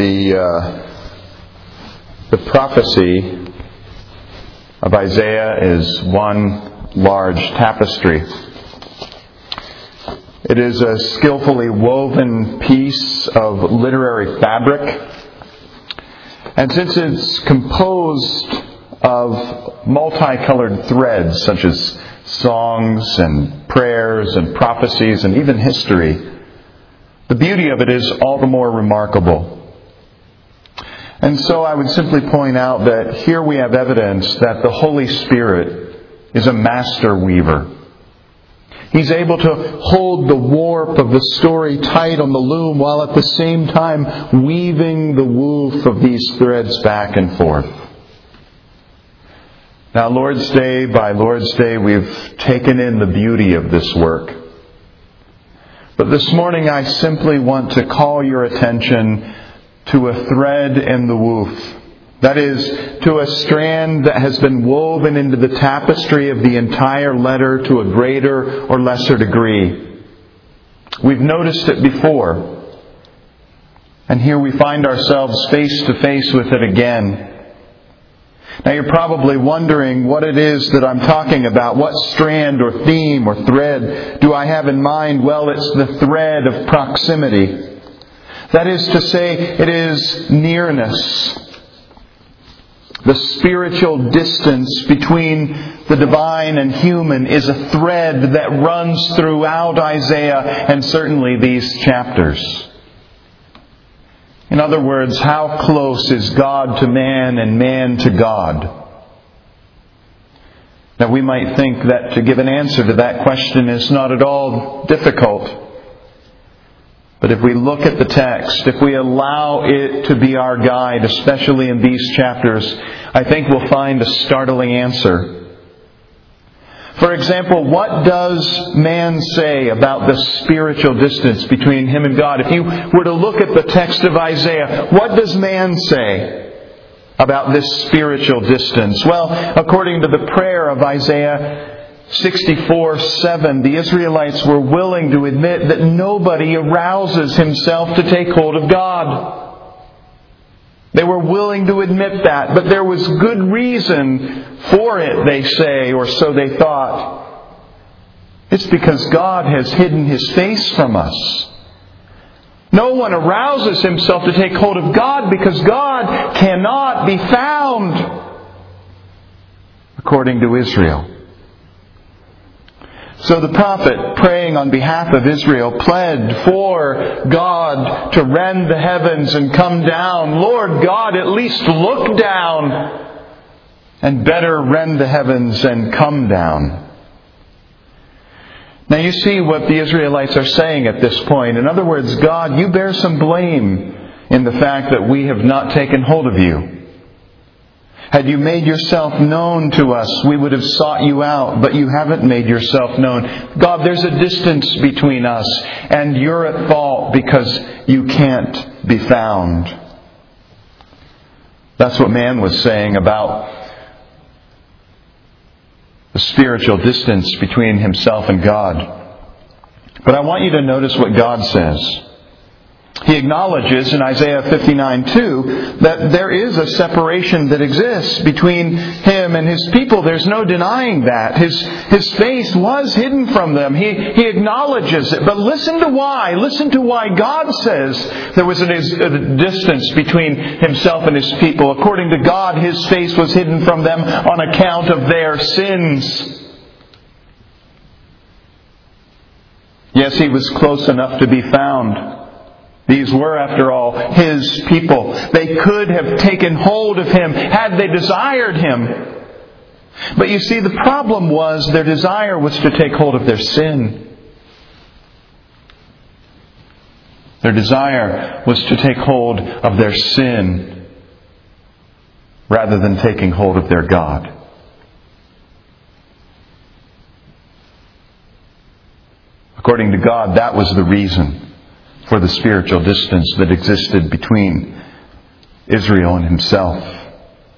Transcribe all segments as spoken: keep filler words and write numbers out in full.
The uh, the prophecy of Isaiah is one large tapestry. It is a skillfully woven piece of literary fabric. And since it's composed of multicolored threads, such as songs and prayers and prophecies and even history, the beauty of it is all the more remarkable. And so I would simply point out that here we have evidence that the Holy Spirit is a master weaver. He's able to hold the warp of the story tight on the loom while at the same time weaving the woof of these threads back and forth. Now, Lord's Day by Lord's Day, we've taken in the beauty of this work. But this morning I simply want to call your attention to a thread in the woof. That is, to a strand that has been woven into the tapestry of the entire letter to a greater or lesser degree. We've noticed it before. And here we find ourselves face to face with it again. Now you're probably wondering what it is that I'm talking about. What strand or theme or thread do I have in mind? Well, it's the thread of proximity. That is to say, it is nearness. The spiritual distance between the divine and human is a thread that runs throughout Isaiah and certainly these chapters. In other words, how close is God to man and man to God? Now we might think that to give an answer to that question is not at all difficult. But if we look at the text, if we allow it to be our guide, especially in these chapters, I think we'll find a startling answer. For example, what does man say about the spiritual distance between him and God? If you were to look at the text of Isaiah, what does man say about this spiritual distance? Well, according to the prayer of Isaiah sixty-four seven, the Israelites were willing to admit that nobody arouses himself to take hold of God. They were willing to admit that, but there was good reason for it, they say, or so they thought. It's because God has hidden His face from us. No one arouses himself to take hold of God because God cannot be found, according to Israel. So the prophet, praying on behalf of Israel, pled for God to rend the heavens and come down. Lord God, at least look down, and better rend the heavens and come down. Now you see what the Israelites are saying at this point. In other words, God, you bear some blame in the fact that we have not taken hold of you. Had you made yourself known to us, we would have sought you out, but you haven't made yourself known. God, there's a distance between us, and you're at fault because you can't be found. That's what man was saying about the spiritual distance between himself and God. But I want you to notice what God says. He acknowledges in Isaiah fifty-nine two that there is a separation that exists between Him and His people. There's no denying that. His, his face was hidden from them. He, he acknowledges it. But listen to why. Listen to why God says there was a, a distance between Himself and His people. According to God, His face was hidden from them on account of their sins. Yes, He was close enough to be found. These were, after all, His people. They could have taken hold of Him had they desired Him. But you see, the problem was their desire was to take hold of their sin. Their desire was to take hold of their sin rather than taking hold of their God. According to God, that was the reason for the spiritual distance that existed between Israel and Himself.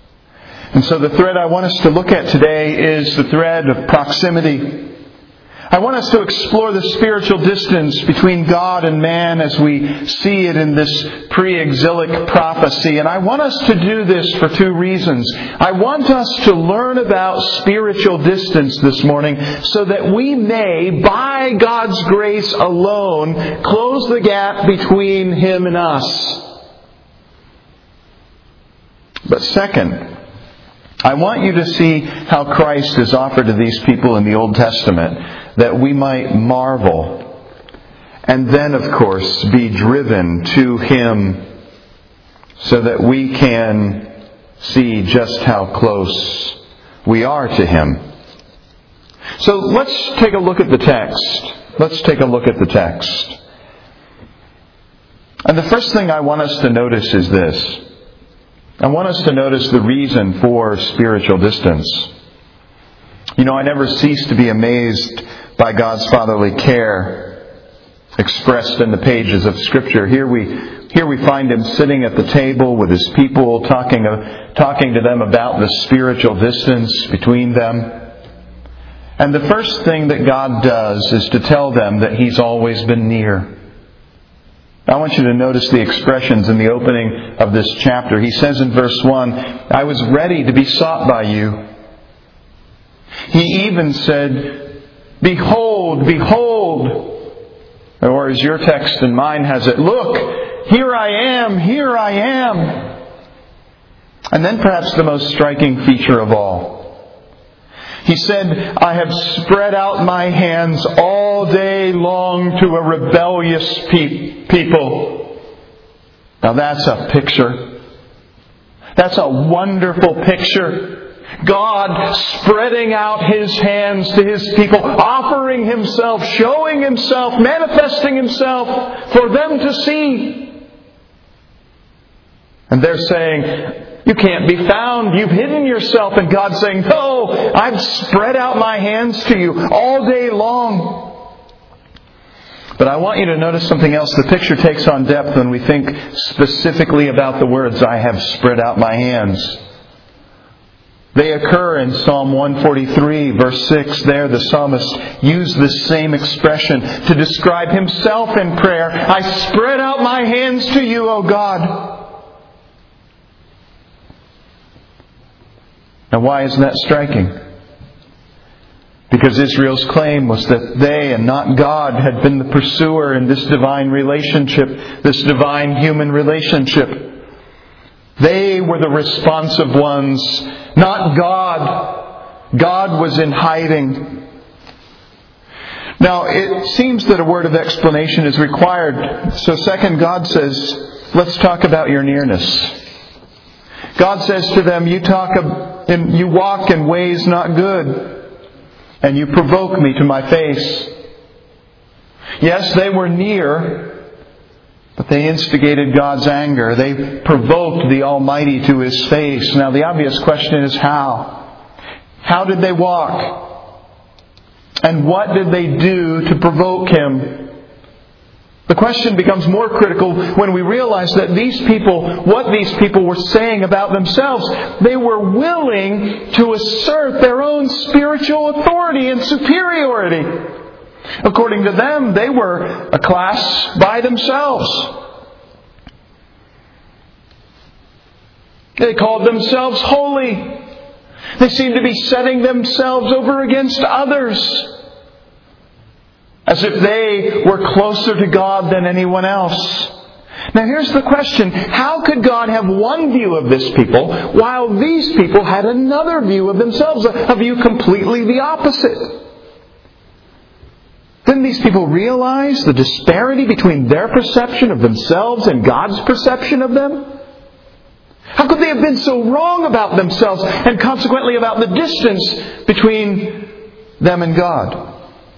And so the thread I want us to look at today is the thread of proximity. I want us to explore the spiritual distance between God and man as we see it in this pre-exilic prophecy. And I want us to do this for two reasons. I want us to learn about spiritual distance this morning so that we may, by God's grace alone, close the gap between Him and us. But second, I want you to see how Christ is offered to these people in the Old Testament, that we might marvel and then, of course, be driven to Him so that we can see just how close we are to Him. So let's take a look at the text. Let's take a look at the text. And the first thing I want us to notice is this. I want us to notice the reason for spiritual distance. You know, I never cease to be amazed by God's fatherly care expressed in the pages of Scripture. Here we here we find Him sitting at the table with His people, talking uh, talking to them about the spiritual distance between them. And the first thing that God does is to tell them that He's always been near. I want you to notice the expressions in the opening of this chapter. He says in verse one, "I was ready to be sought by you." He even said, "Behold, behold," or as your text and mine has it, "Look, here I am, here I am." And then perhaps the most striking feature of all. He said, "I have spread out my hands all day long to a rebellious pe- people." Now that's a picture. That's a wonderful picture. God spreading out His hands to His people, offering Himself, showing Himself, manifesting Himself for them to see. And they're saying, "You can't be found. You've hidden yourself." And God's saying, "No, I've spread out my hands to you all day long." But I want you to notice something else. The picture takes on depth when we think specifically about the words, "I have spread out my hands." They occur in Psalm one forty-three, verse six. There the psalmist used this same expression to describe himself in prayer. "I spread out my hands to you, O God." Now why is that striking? Because Israel's claim was that they and not God had been the pursuer in this divine relationship, this divine human relationship. They were the responsive ones, not God. God was in hiding. Now, it seems that a word of explanation is required. So second, God says, let's talk about your nearness. God says to them, you talk and you walk in ways not good, and you provoke me to my face. Yes, they were near, but they instigated God's anger. They provoked the Almighty to His face. Now the obvious question is how? How did they walk? And what did they do to provoke Him? The question becomes more critical when we realize that these people, what these people were saying about themselves, they were willing to assert their own spiritual authority and superiority. According to them, they were a class by themselves. They called themselves holy. They seemed to be setting themselves over against others, as if they were closer to God than anyone else. Now here's the question. How could God have one view of this people while these people had another view of themselves, a view completely the opposite? Didn't these people realize the disparity between their perception of themselves and God's perception of them? How could they have been so wrong about themselves and consequently about the distance between them and God?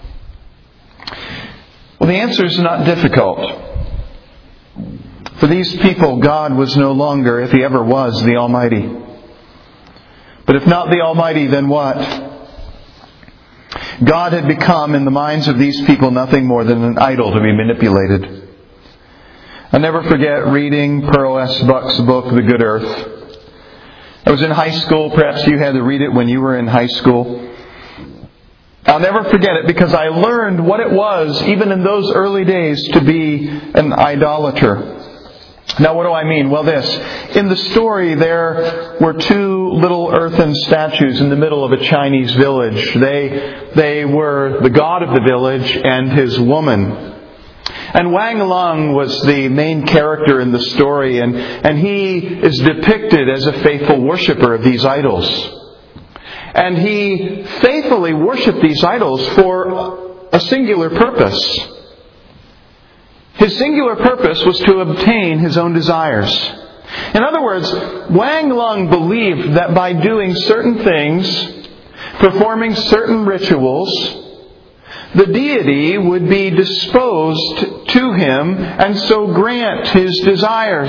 Well, the answer is not difficult. For these people, God was no longer, if He ever was, the Almighty. But if not the Almighty, then what? God had become, in the minds of these people, nothing more than an idol to be manipulated. I'll never forget reading Pearl S. Buck's book, The Good Earth. I was in high school. Perhaps you had to read it when you were in high school. I'll never forget it because I learned what it was, even in those early days, to be an idolater. Now, what do I mean? Well, this. In the story, there were two little earthen statues in the middle of a Chinese village. They, they were the god of the village and his woman. And Wang Lung was the main character in the story, and, and he is depicted as a faithful worshiper of these idols. And he faithfully worshipped these idols for a singular purpose. His singular purpose was to obtain his own desires. In other words, Wang Lung believed that by doing certain things, performing certain rituals, the deity would be disposed to him and so grant his desires.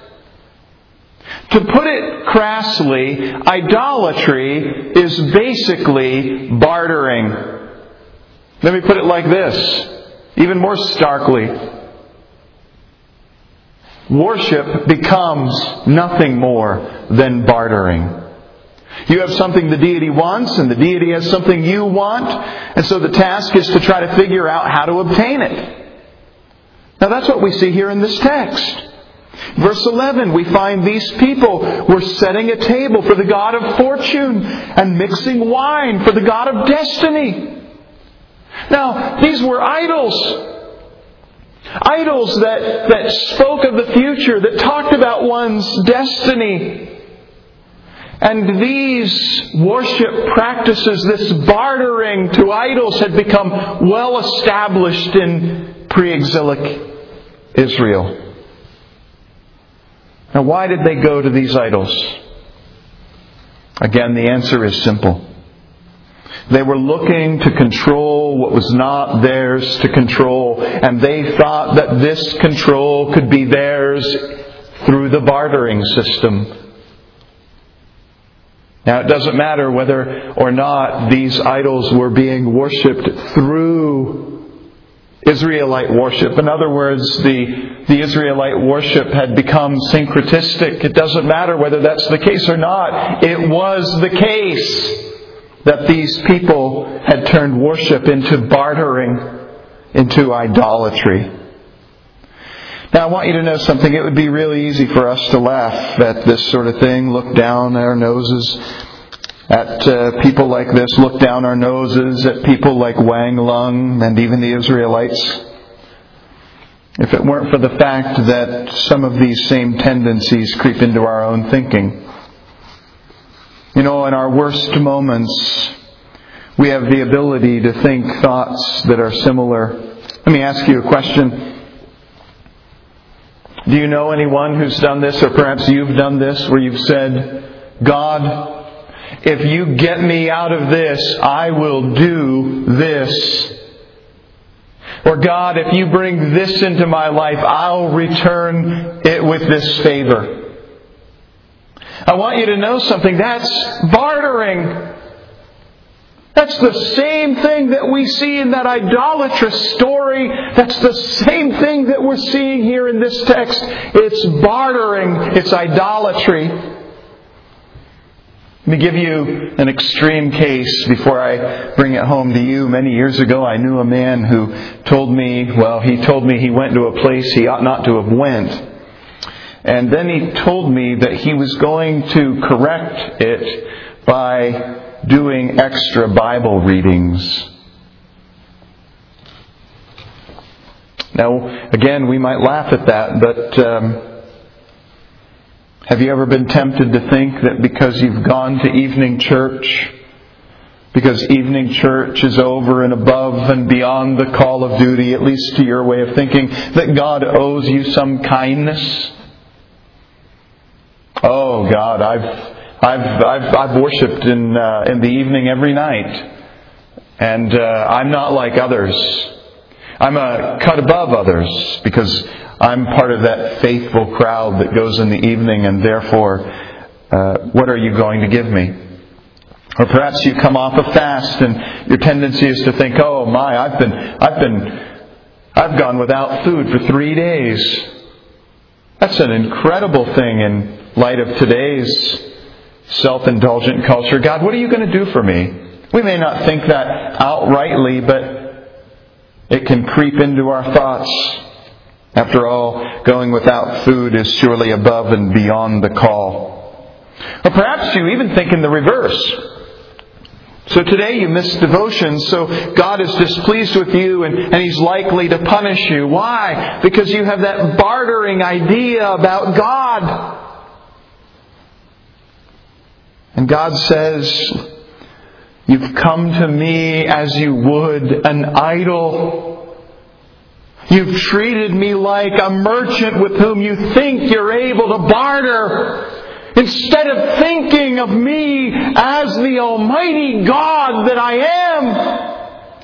To put it crassly, idolatry is basically bartering. Let me put it like this, even more starkly. Worship becomes nothing more than bartering. You have something the deity wants, and the deity has something you want, and so the task is to try to figure out how to obtain it. Now that's what we see here in this text. Verse eleven, we find these people were setting a table for the god of fortune and mixing wine for the god of destiny. Now, these were idols. Idols that, that spoke of the future, that talked about one's destiny. And these worship practices, this bartering to idols, had become well established in pre-exilic Israel. Now, why did they go to these idols? Again, the answer is simple. They were looking to control what was not theirs to control, and they thought that this control could be theirs through the bartering system. Now, it doesn't matter whether or not these idols were being worshipped through Israelite worship. In other words, the, the Israelite worship had become syncretistic. It doesn't matter whether that's the case or not. It was the case that these people had turned worship into bartering, into idolatry. Now, I want you to know something. It would be really easy for us to laugh at this sort of thing, look down our noses at uh, people like this, look down our noses at people like Wang Lung and even the Israelites, if it weren't for the fact that some of these same tendencies creep into our own thinking. You know, in our worst moments, we have the ability to think thoughts that are similar. Let me ask you a question. Do you know anyone who's done this, or perhaps you've done this, where you've said, God, if you get me out of this, I will do this. Or God, if you bring this into my life, I'll return it with this favor. I want you to know something. That's bartering. That's the same thing that we see in that idolatrous story. That's the same thing that we're seeing here in this text. It's bartering. It's idolatry. Let me give you an extreme case before I bring it home to you. Many years ago, I knew a man who told me, well, he told me he went to a place he ought not to have went. And then he told me that he was going to correct it by doing extra Bible readings. Now, again, we might laugh at that, but um, have you ever been tempted to think that because you've gone to evening church, because evening church is over and above and beyond the call of duty, at least to your way of thinking, that God owes you some kindness? Oh, God, I've I've I've, I've worshipped in uh, in the evening every night, and uh, I'm not like others. I'm a cut above others because I'm part of that faithful crowd that goes in the evening, and therefore, uh, what are you going to give me? Or perhaps you come off a fast, and your tendency is to think, "Oh my, I've been I've been I've gone without food for three days." That's an incredible thing in light of today's self-indulgent culture. God, what are you going to do for me? We may not think that outrightly, but it can creep into our thoughts. After all, going without food is surely above and beyond the call. Or perhaps you even think in the reverse. So today you miss devotion, so God is displeased with you and, and He's likely to punish you. Why? Because you have that bartering idea about God. And God says, you've come to me as you would an idol. You've treated me like a merchant with whom you think you're able to barter, instead of thinking of me as the Almighty God that I am.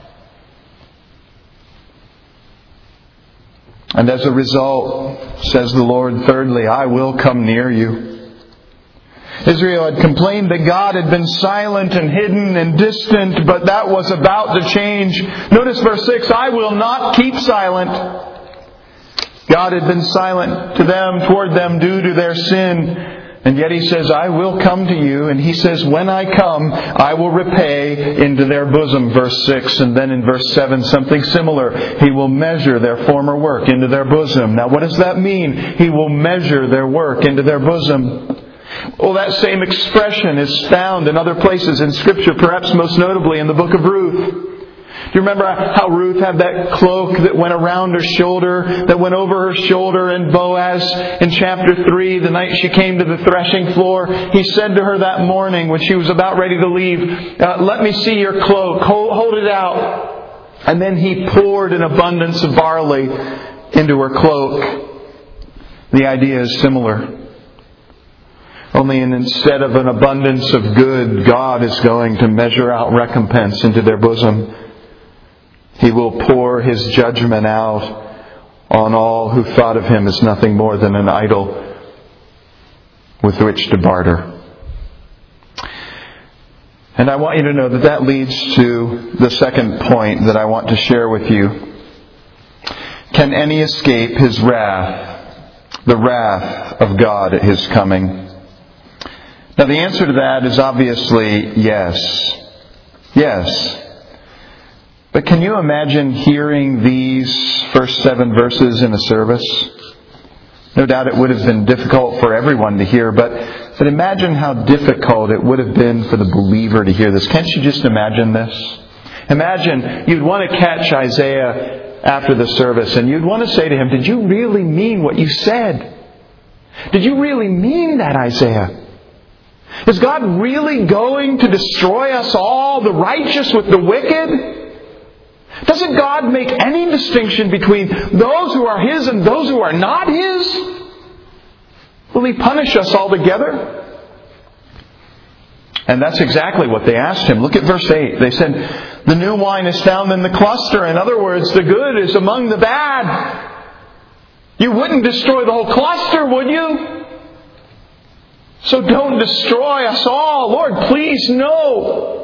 And as a result, says the Lord, thirdly, I will come near you. Israel had complained that God had been silent and hidden and distant, but that was about to change. Notice verse six, I will not keep silent. God had been silent to them, toward them, due to their sin. And yet He says, I will come to you. And He says, when I come, I will repay into their bosom. Verse six. And then in verse seven, something similar. He will measure their former work into their bosom. Now what does that mean? He will measure their work into their bosom. Well, that same expression is found in other places in Scripture, perhaps most notably in the book of Ruth. Do you remember how Ruth had that cloak that went around her shoulder, that went over her shoulder, and Boaz in chapter three, the night she came to the threshing floor, he said to her that morning when she was about ready to leave, uh, let me see your cloak, hold, hold it out. And then he poured an abundance of barley into her cloak. The idea is similar. Only instead of an abundance of good, God is going to measure out recompense into their bosom. He will pour His judgment out on all who thought of Him as nothing more than an idol with which to barter. And I want you to know that that leads to the second point that I want to share with you. Can any escape His wrath, the wrath of God at His coming? Now the answer to that is obviously yes. Yes. But can you imagine hearing these first seven verses in a service? No doubt it would have been difficult for everyone to hear, but, but imagine how difficult it would have been for the believer to hear this. Can't you just imagine this? Imagine you'd want to catch Isaiah after the service and you'd want to say to him, did you really mean what you said? Did you really mean that, Isaiah? Is God really going to destroy us all, the righteous with the wicked? Doesn't God make any distinction between those who are His and those who are not His? Will He punish us altogether? And that's exactly what they asked Him. Look at verse eight. They said, the new wine is found in the cluster. In other words, the good is among the bad. You wouldn't destroy the whole cluster, would you? So don't destroy us all. Lord, please, no.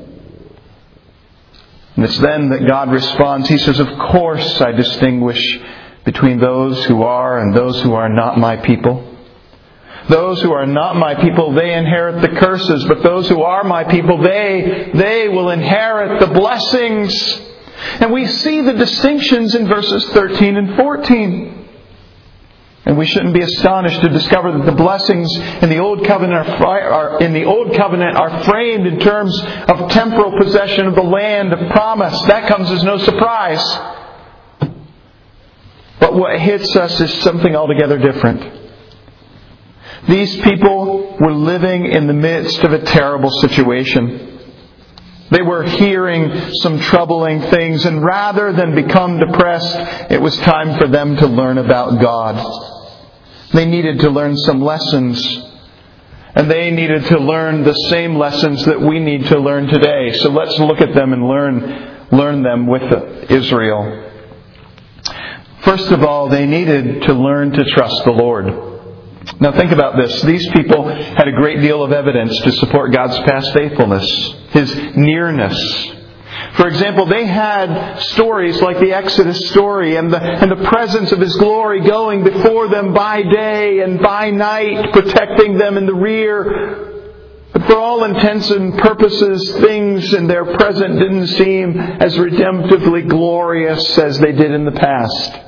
And it's then that God responds. He says, of course I distinguish between those who are and those who are not my people. Those who are not my people, they inherit the curses. But those who are my people, they, they will inherit the blessings. And we see the distinctions in verses thirteen and fourteen. And we shouldn't be astonished to discover that the blessings in the Old Covenant are, are, in the Old Covenant are framed in terms of temporal possession of the land of promise. That comes as no surprise. But what hits us is something altogether different. These people were living in the midst of a terrible situation. They were hearing some troubling things, and rather than become depressed, it was time for them to learn about God. They needed to learn some lessons. And they needed to learn the same lessons that we need to learn today. So let's look at them and learn, learn them with Israel. First of all, they needed to learn to trust the Lord. Now think about this. These people had a great deal of evidence to support God's past faithfulness, His nearness. For example, they had stories like the Exodus story and the, and the presence of His glory going before them by day and by night, protecting them in the rear. But for all intents and purposes, things in their present didn't seem as redemptively glorious as they did in the past.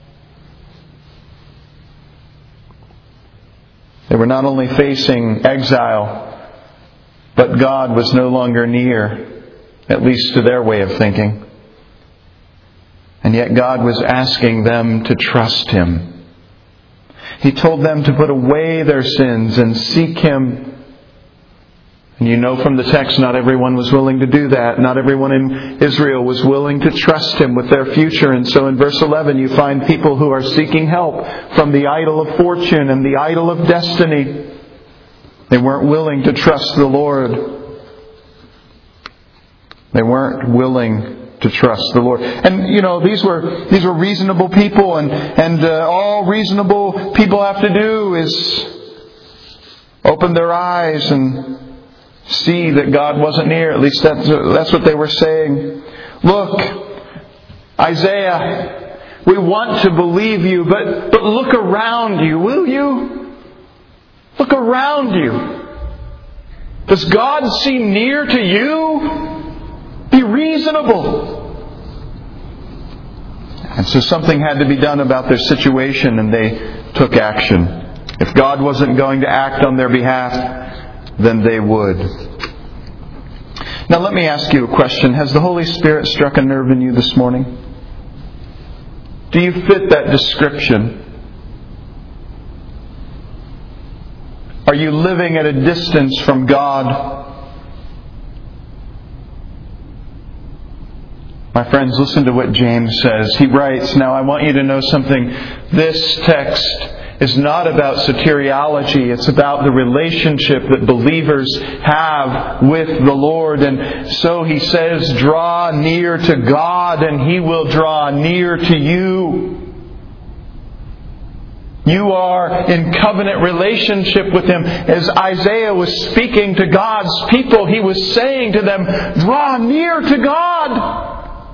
They were not only facing exile, but God was no longer near, at least to their way of thinking. And yet God was asking them to trust Him. He told them to put away their sins and seek Him. And you know from the text, not everyone was willing to do that. Not everyone in Israel was willing to trust Him with their future. And so in verse eleven, you find people who are seeking help from the idol of fortune and the idol of destiny. They weren't willing to trust the Lord. They weren't willing to trust the Lord. And, you know, these were these were reasonable people. And, and uh, all reasonable people have to do is open their eyes and see that God wasn't near. At least that's, that's what they were saying. Look, Isaiah, we want to believe you, but, but look around you, will you? Look around you. Does God seem near to you? Be reasonable. And so something had to be done about their situation, and they took action. If God wasn't going to act on their behalf, then they would. Now let me ask you a question. Has the Holy Spirit struck a nerve in you this morning? Do you fit that description? Are you living at a distance from God? My friends, listen to what James says. He writes, now I want you to know something. This text is not about soteriology. It's about the relationship that believers have with the Lord. And so he says, draw near to God and He will draw near to you. You are in covenant relationship with Him. As Isaiah was speaking to God's people, he was saying to them, draw near to God.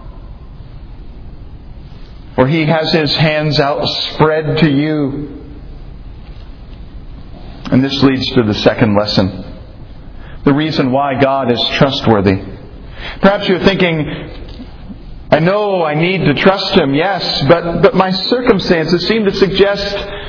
For He has His hands outspread to you. And this leads to the second lesson. The reason why God is trustworthy. Perhaps you're thinking, I know I need to trust Him, yes, but, but my circumstances seem to suggest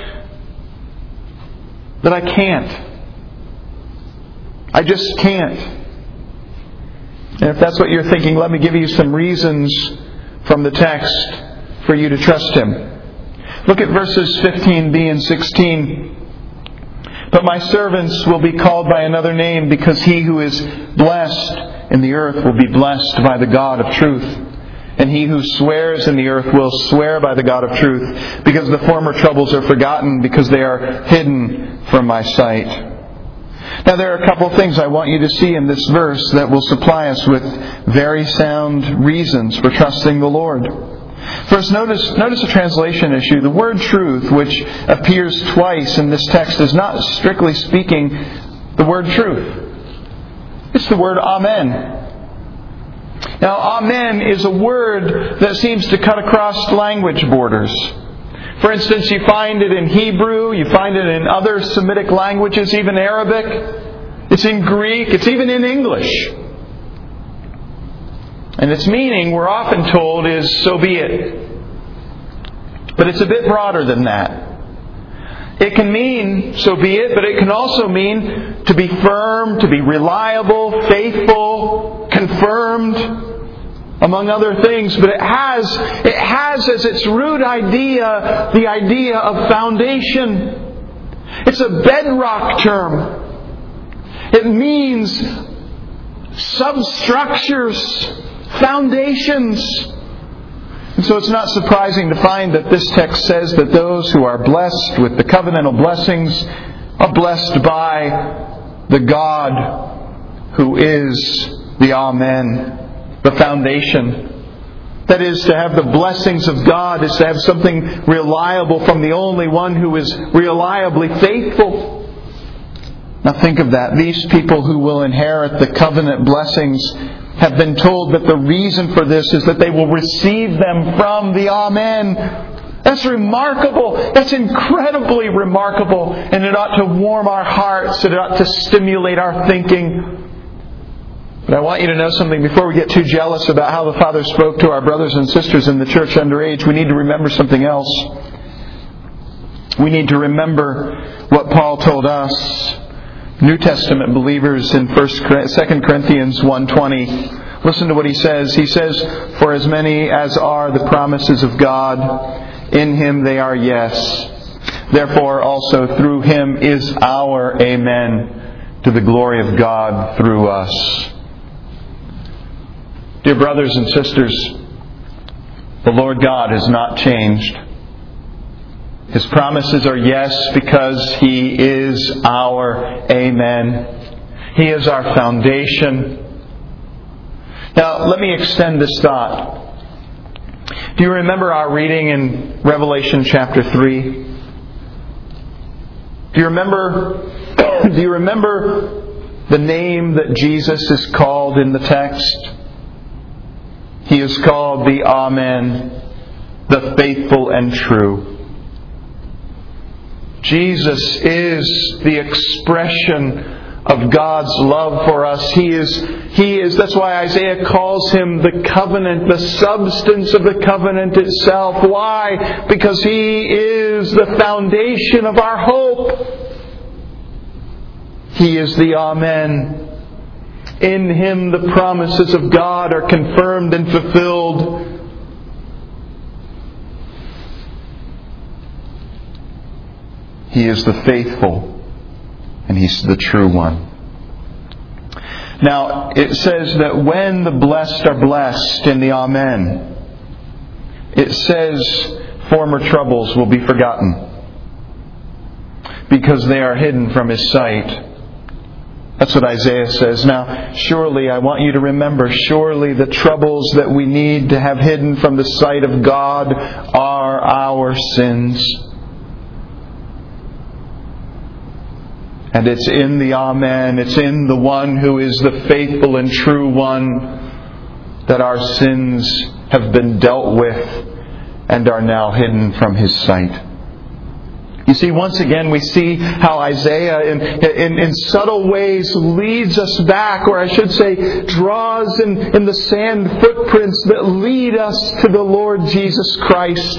that I can't. I just can't. And if that's what you're thinking, let me give you some reasons from the text for you to trust Him. Look at verses fifteen b and sixteen. But my servants will be called by another name, because he who is blessed in the earth will be blessed by the God of truth. And he who swears in the earth will swear by the God of truth, because the former troubles are forgotten, because they are hidden from my sight. Now there are a couple of things I want you to see in this verse that will supply us with very sound reasons for trusting the Lord. First, notice, notice a translation issue. The word truth, which appears twice in this text, is not, strictly speaking, the word truth. It's the word amen. Now, amen is a word that seems to cut across language borders. For instance, you find it in Hebrew, you find it in other Semitic languages, even Arabic. It's in Greek, it's even in English. And its meaning, we're often told, is so be it. But it's a bit broader than that. It can mean so be it, but it can also mean to be firm, to be reliable, faithful, confirmed, among other things. But it has, it has as its root idea the idea of foundation. It's a bedrock term. It means substructures, foundations. And so it's not surprising to find that this text says that those who are blessed with the covenantal blessings are blessed by the God who is the Amen, the foundation. That is, to have the blessings of God is to have something reliable from the only one who is reliably faithful. Now think of that. These people who will inherit the covenant blessings have been told that the reason for this is that they will receive them from the Amen. That's remarkable. That's incredibly remarkable. And it ought to warm our hearts. It ought to stimulate our thinking. But I want you to know something before we get too jealous about how the Father spoke to our brothers and sisters in the church underage. We need to remember something else. We need to remember what Paul told us, New Testament believers, in Second Corinthians one twenty. Listen to what he says. He says, "For as many as are the promises of God, in Him they are yes. Therefore also through Him is our amen, to the glory of God through us." Dear brothers and sisters, the Lord God has not changed. His promises are yes because He is our amen. He is our foundation. Now, let me extend this thought. Do you remember our reading in Revelation chapter three? Do you remember, do you remember the name that Jesus is called in the text? He is called the Amen, the faithful and true. Jesus is the expression of God's love for us. He is, He is, that's why Isaiah calls Him the covenant, the substance of the covenant itself. Why? Because He is the foundation of our hope. He is the Amen. In Him the promises of God are confirmed and fulfilled. He is the faithful, and He's the true one. Now, it says that when the blessed are blessed in the Amen, it says former troubles will be forgotten because they are hidden from His sight. That's what Isaiah says. Now, surely, I want you to remember, surely the troubles that we need to have hidden from the sight of God are our sins. And it's in the Amen, it's in the one who is the faithful and true one, that our sins have been dealt with and are now hidden from His sight. You see, once again, we see how Isaiah, in, in, in subtle ways, leads us back, or I should say, draws in, in the sand footprints that lead us to the Lord Jesus Christ.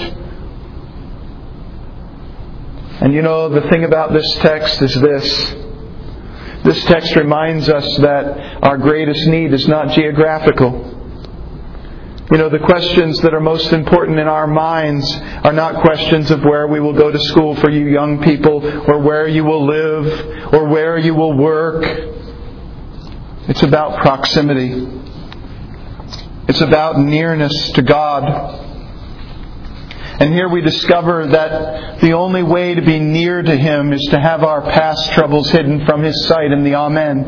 And you know, the thing about this text is this. This text reminds us that our greatest need is not geographical. You know, the questions that are most important in our minds are not questions of where we will go to school for you young people, or where you will live, or where you will work. It's about proximity. It's about nearness to God. And here we discover that the only way to be near to Him is to have our past troubles hidden from His sight in the Amen.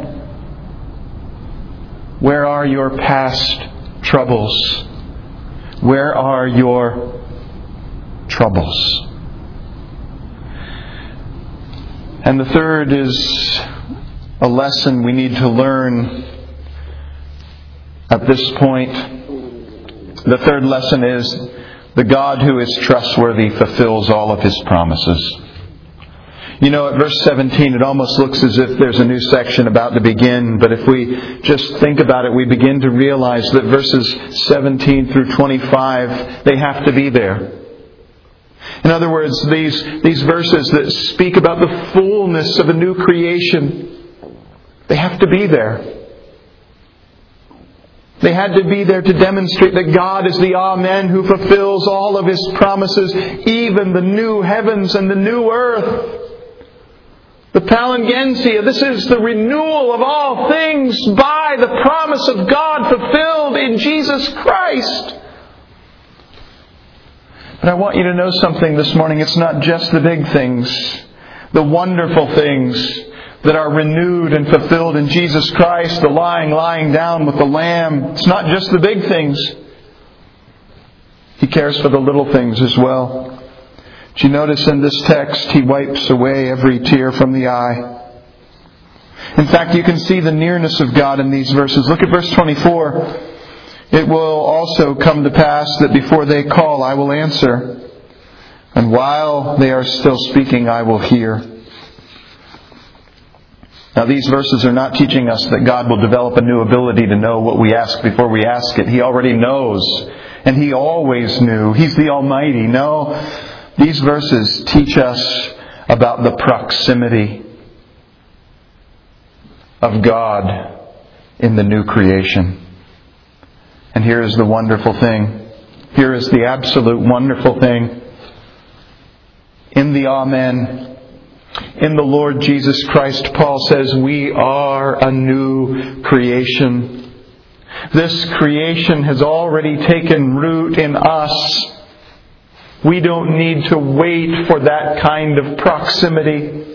Where are your past troubles? Where are your troubles? And the third is a lesson we need to learn at this point. The third lesson is the God who is trustworthy fulfills all of His promises. You know, at verse seventeen, it almost looks as if there's a new section about to begin. But if we just think about it, we begin to realize that verses seventeen through twenty-five, they have to be there. In other words, these, these verses that speak about the fullness of a new creation, they have to be there. They had to be there to demonstrate that God is the Amen who fulfills all of His promises, even the new heavens and the new earth. The Palingensia, this is the renewal of all things by the promise of God fulfilled in Jesus Christ. But I want you to know something this morning. It's not just the big things, the wonderful things that are renewed and fulfilled in Jesus Christ, the lying, lying down with the Lamb. It's not just the big things. He cares for the little things as well. Do you notice in this text, He wipes away every tear from the eye. In fact, you can see the nearness of God in these verses. Look at verse twenty-four. It will also come to pass that before they call, I will answer. And while they are still speaking, I will hear. Now, these verses are not teaching us that God will develop a new ability to know what we ask before we ask it. He already knows, and He always knew. He's the Almighty. No, these verses teach us about the proximity of God in the new creation. And here is the wonderful thing. Here is the absolute wonderful thing. In the Amen, in the Lord Jesus Christ, Paul says, we are a new creation. This creation has already taken root in us. We don't need to wait for that kind of proximity.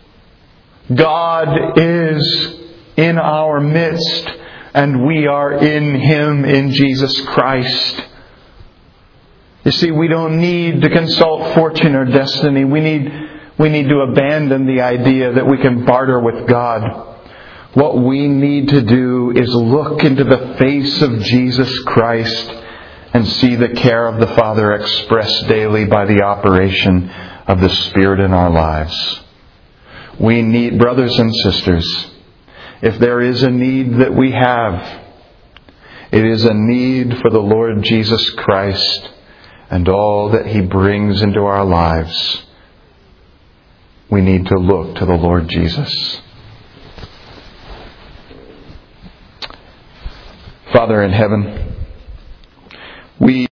God is in our midst, and we are in Him, in Jesus Christ. You see, we don't need to consult fortune or destiny. We need, we need to abandon the idea that we can barter with God. What we need to do is look into the face of Jesus Christ and see the care of the Father expressed daily by the operation of the Spirit in our lives. We need, brothers and sisters, if there is a need that we have, it is a need for the Lord Jesus Christ and all that He brings into our lives. We need to look to the Lord Jesus. Father in heaven, we